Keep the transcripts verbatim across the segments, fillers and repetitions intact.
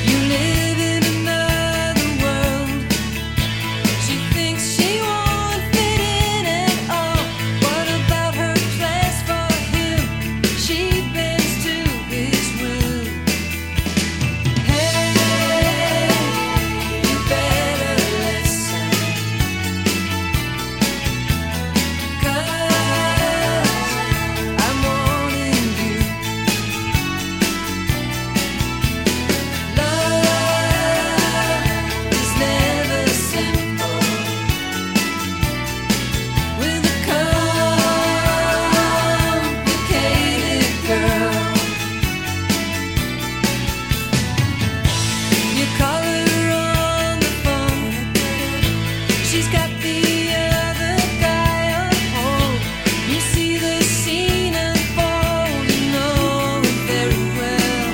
You live in another world. She thinks she won't fit in at all. What about her place for him? She bends to his will. Hey, you better listen, 'cause I'm warning you. Love is never simple with a complicated girl. You call her on the phone, she's got the other guy on hold. You see the scene unfold, you know it very well.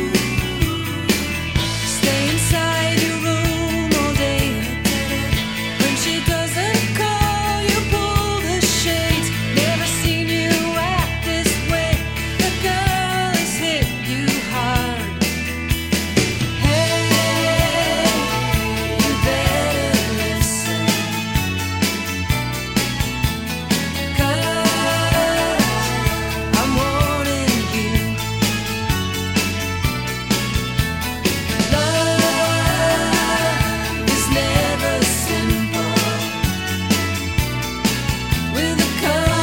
Stay inside your room all day. When she doesn't call, you pull the shades. Never seen you act this way. The girl has hit you hard. Hey, you better listen, 'cause I'm warning you. Love is never simple with a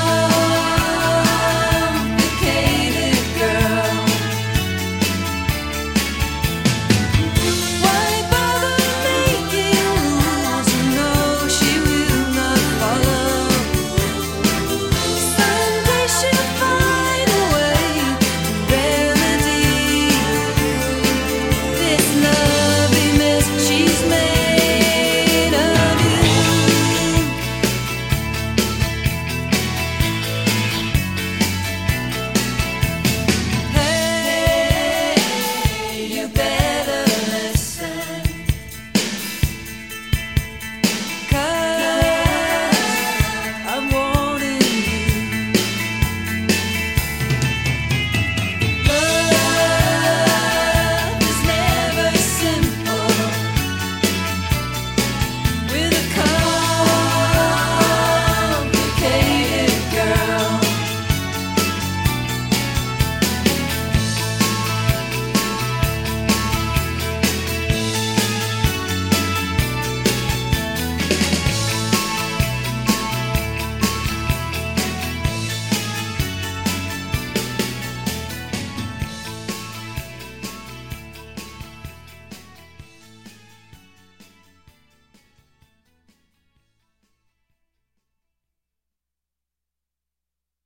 complicated girl. Why bother making rules you know she will not follow? Someday she'll find a way to remedy this lovely mess she's made of you. Hey, you better